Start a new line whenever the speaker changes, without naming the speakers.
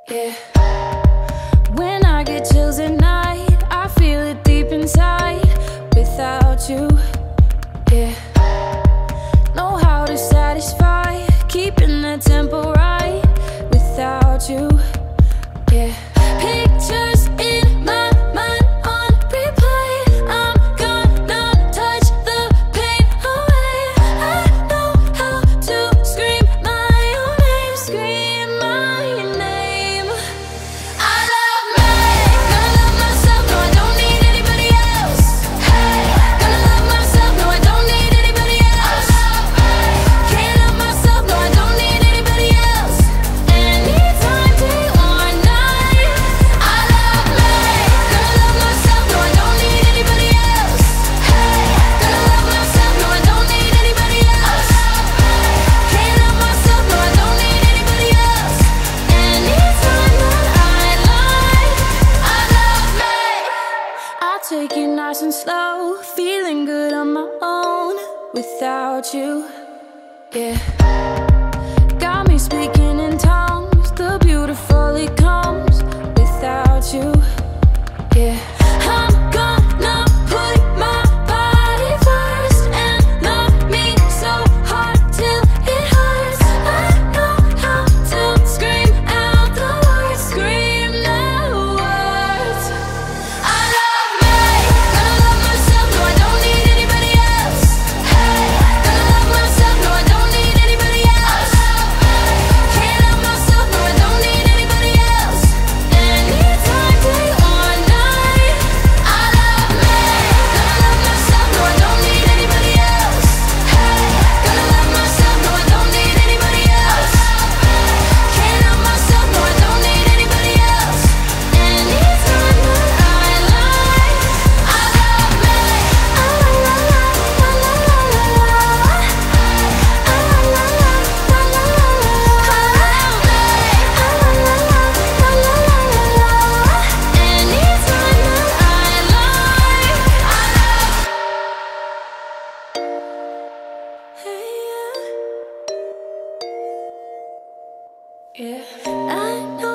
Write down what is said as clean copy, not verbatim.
Yeah. When I get chills at night, I feel it deep inside. Without you, yeah. Know how to satisfy, keeping the tempo right. Without you, yeah. Pictures in my mind on replay. I'm gonna touch the pain away. I know how to scream my own name, scream my name. I love me, gonna love myself, no I don't need anybody else. Hey, gonna love myself, no I don't need anybody else. Can't love myself, no I don't need anybody else. Anytime, day or night. I love me, gonna love myself, no I don't need anybody else. Hey, gonna love myself, no I don't need anybody else. Can't love myself, no I don't need anybody else. Anytime that I like, I love me. I take it nice and slow, feeling good on my own without you, yeah. Got me speaking in tongues, the beautiful it comes without you, yeah. I'm gonna put my body first and love me so hard till it hurts. I know how to scream out the words, scream the words. I love me, gonna love myself, no I don't need anybody else. Hey, gonna love myself, no I don't need anybody else. Can't love myself, no I don't need anybody else. Anytime, day or night. I love me, gonna love myself, no I don't need anybody else. Hey, gonna love myself, no I don't need anybody else. Can't love myself, no I don't need anybody else. Anytime that I like, I love me. Yeah, I know